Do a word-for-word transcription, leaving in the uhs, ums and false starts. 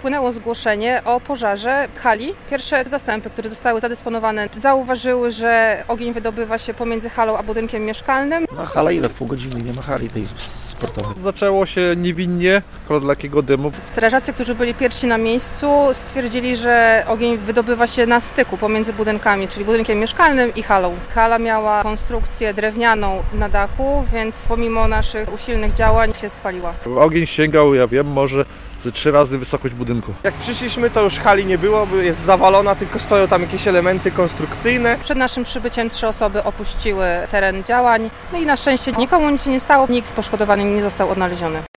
wpłynęło zgłoszenie o pożarze hali. Pierwsze zastępy, które zostały zadysponowane, zauważyły, że ogień wydobywa się pomiędzy halą a budynkiem mieszkalnym. No hala ile? W pół godziny, nie ma hali tej sportowej. Zaczęło się niewinnie, od takiego dymu. Strażacy, którzy byli pierwsi na miejscu, stwierdzili, że ogień wydobywa się na styku pomiędzy budynkami, czyli budynkiem mieszkalnym i halą. Hala miała konstrukcję drewnianą na dachu, więc pomimo naszych usilnych działań się spaliła. Ogień sięgał, ja wiem, może ze trzy razy wysokość budynku. Jak przyszliśmy, to już hali nie było, bo jest zawalona, tylko stoją tam jakieś elementy konstrukcyjne. Przed naszym przybyciem trzy osoby opuściły teren działań, no i na szczęście nikomu nic się nie stało, nikt poszkodowany nie został odnaleziony.